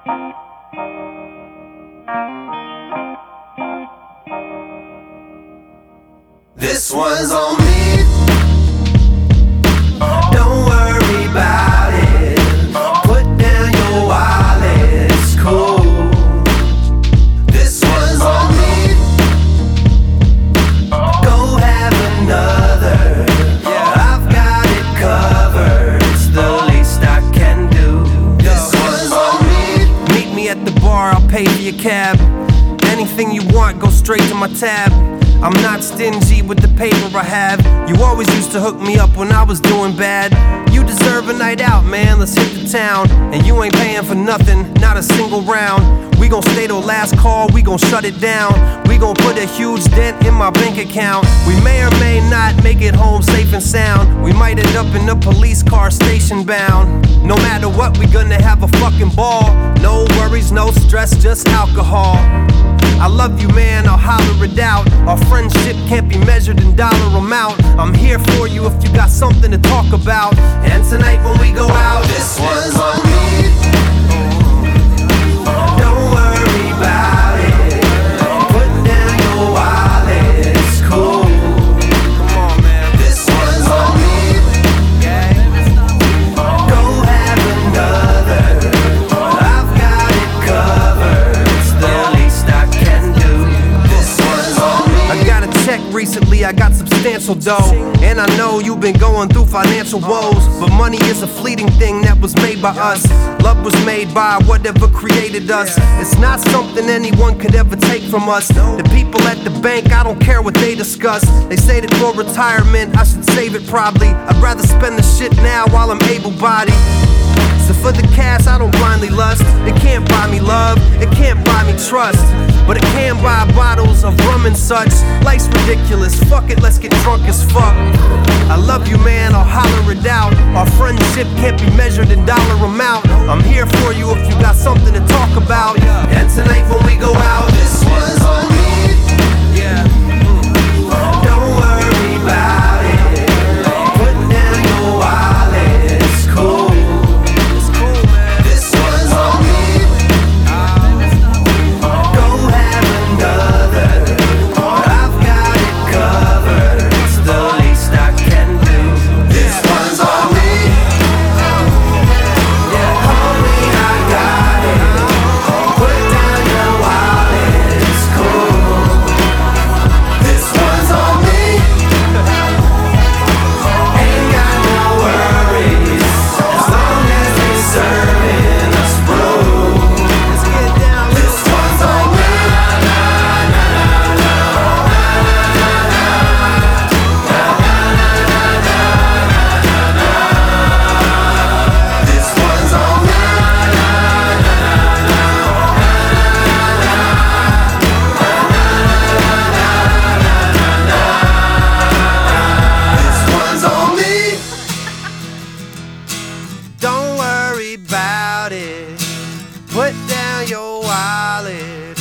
This one's on me. Don't worry about it. Put down your wallet, it's cool. This one's on me. Go have another. Yeah, I've got it covered. It's the least I can do. This one's on me. Meet me at the bar, I'll pay for your cab. Anything you want, go straight to my tab. I'm not stingy with the paper I have. You always used to hook me up when I was doing bad. You deserve a night out, man, let's hit the town. And you ain't paying for nothing, not a single round. We gon' stay till last call, we gon' shut it down. We gon' put a huge dent in my bank account. We may or may not make it home safe and sound. We might end up in a police car station bound. No matter what, we gonna have a fucking ball. No worries, no stress, just alcohol. I love you, man, I'll holler it out. Our friendship can't be measured in dollar amount. I'm here for you if you got something to talk about. And tonight when we go out, this one's on me. Don't worry about it. Put down your wallet, it's cool. Come on, man. This one's on me. Go have another. I've got it covered. It's the least I can do. This one's on me. I got a check recently, I got substantial dough. And I know you've been going through financial woes, but money is a fleeting thing that was made by us. Love was made by whatever created us. It's not something anyone could ever take from us. The people at the bank, I don't care what they discuss. They say that for retirement, I should save it probably. I'd rather spend the shit now while I'm able-bodied. So for the cash, I don't blindly lust. It can't buy me love, it can't buy me trust, but it can buy bottles of rum and such. Life's ridiculous, fuck it, let's get drunk as fuck. I love you, man, I'll holler it out. Our friendship can't be measured in dollar amount. I'm here for you if you got something to talk about. And tonight when we go out, this one's on me. Yeah. Don't worry about it. Put down your wallet, it's cool. It's cool, man. This one's on me. Go have another. I've got it covered. It's the least I can do. This one's on me. Yeah, homie, I got it. Put down your wallet, it's cool. This one's on me. Ain't got no worries as long as they serving us brew. Let's get down. This one's on me. This one's on me. This one's on me. Don't worry about it. Put down your wallet.